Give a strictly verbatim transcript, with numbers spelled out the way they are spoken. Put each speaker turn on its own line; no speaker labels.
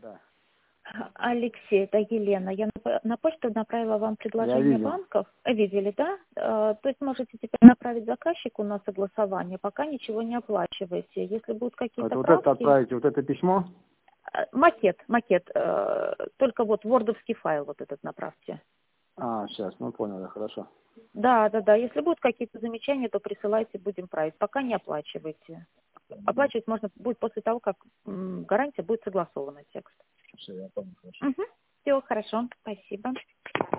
Да.
Алексей, это Елена. Я на, на почту направила вам
Я
предложение
видел.
банков. Э, Видели, да? Э, То есть можете теперь направить заказчику на согласование, пока ничего не оплачиваете. Если будут
Вот,
какие-то
вот это
правки,
отправите, вот это письмо.
э, макет, макет, э, только вот вордовский файл вот этот направьте.
А, сейчас, ну понял, да, хорошо.
Да, да, да. Если будут какие-то замечания, то присылайте, будем править. Пока не оплачивайте. Оплачивать можно будет после того, как м, гарантия будет согласована, текст.
Все, я понял, хорошо.
Угу. Все хорошо, спасибо.